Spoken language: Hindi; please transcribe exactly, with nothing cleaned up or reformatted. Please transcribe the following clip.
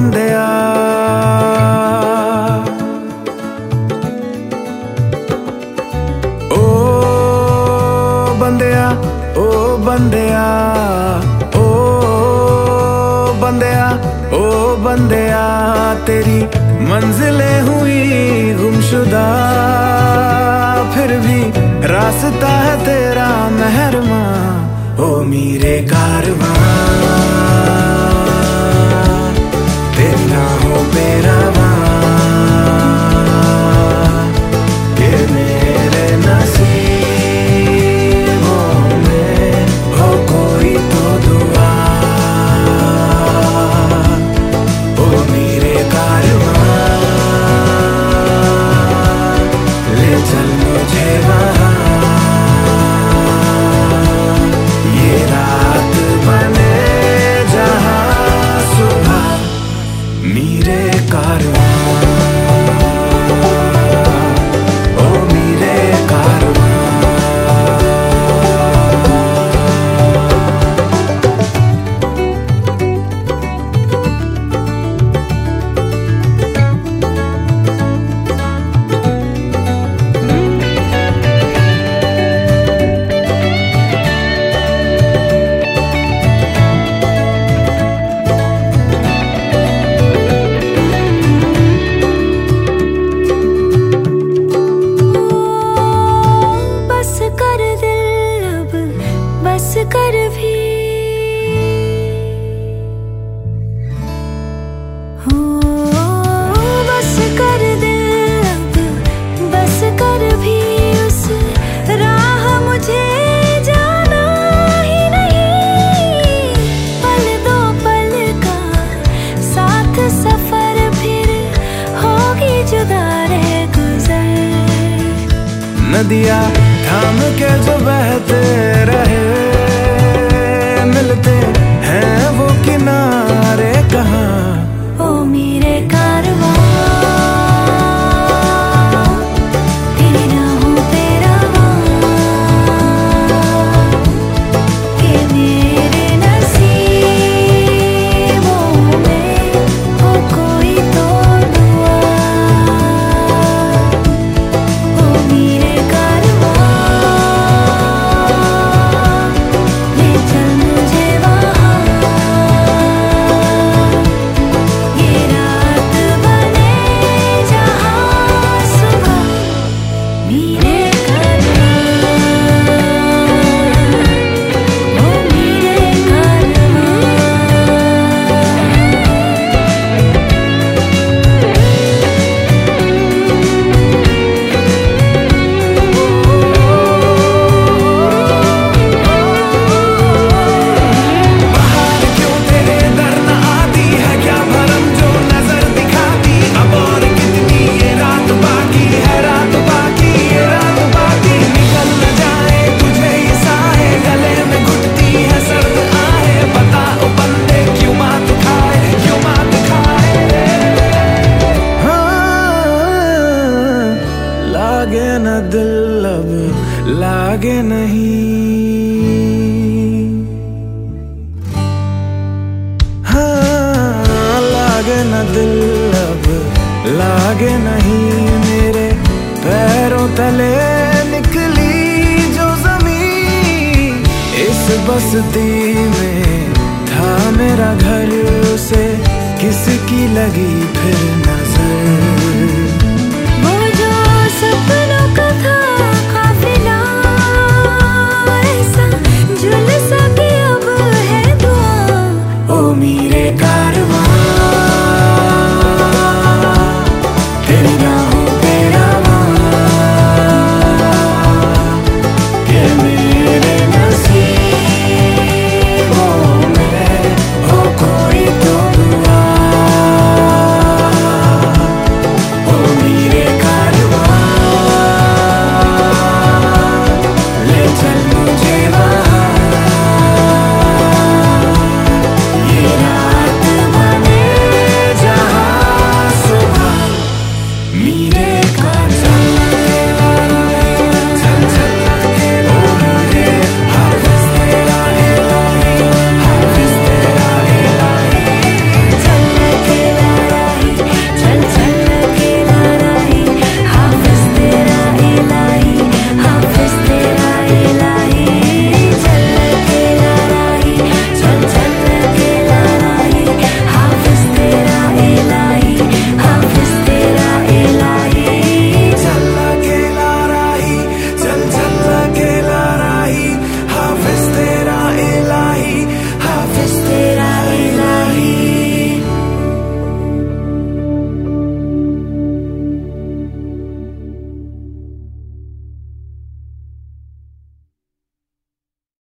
बंदिया, ओ बंदिया, ओ बंदिया, ओ बंदिया, ओ बंदिया, तेरी मंजिलें हुई गुमशुदा, फिर भी रास्ता है तेरा मेहरमा, ओ मेरे कारवां तेरी ना हो बेरवां, ये मेरे नसीबों में हो कोई तो दुआ, ओ मेरे कारवां ले चल मुझे वहाँ, मेरे कारवां, ओ मेरे कारवां। कर भी हो, बस कर दे अब, बस कर भी उस राह मुझे जाना ही नहीं, पल दो पल का साथ सफर फिर होगी जुदा रह गुजर, नदियाँ थाम के जो बहते रहे, मिलते हैं वो किनारे कहाँ, ओ मेरे कारवां तेरी ना हो बेरवां, ये मेरे नसीबों में हो कोई तो दुआ, ओ मेरे कारवां ले चल मुझे वहाँ, ये रात बने जहाँ सुबह, मेरे कारवां, ओ मेरे कारवां। बाहर क्यों तेरे दर न आती है, क्या भरम जो नजर दिखाती, अब और कितनी ये रात बाकी है, रात बाकी, ये रात बाकी, निकल न जाए तुझे ये साए, गले में घुटती है सर्द आहे, बता ओ बंदे क्यों मात खाए, क्यों मात खाए, हाँ, लागे न दिल अब लागे नहीं, हाँ, लागे न दिल अब लागे नहीं, मेरे पैरों तले निकली जो जमीन, इस बस्ती में था मेरा घर, उसे किसकी लगी फिर नजर।